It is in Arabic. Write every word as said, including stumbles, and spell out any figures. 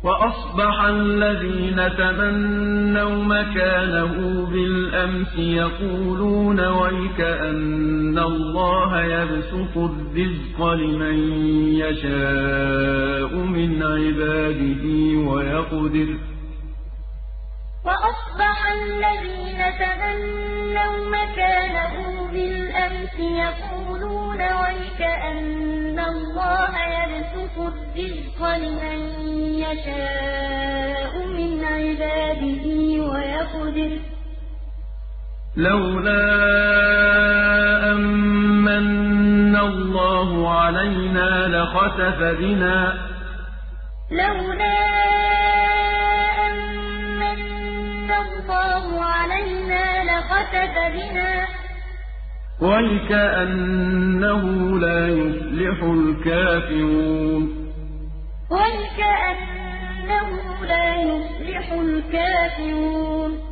وأصبح الذين تمنوا مكانه بالأمس يقولون ويكأن الله يبسط الرزق لمن يشاء من عباده ويقدر وأصبح الذين تمنوا مكانه بالأمس يقولون ويكأن الله يبسط الرزق لمن يشاء من عباده ويقدر لولا أمن الله علينا لخسف بنا لولا الله علينا لخسف بنا ويكأنه لا يفلح الكافرون ويكأنه لا يفلح الكافرون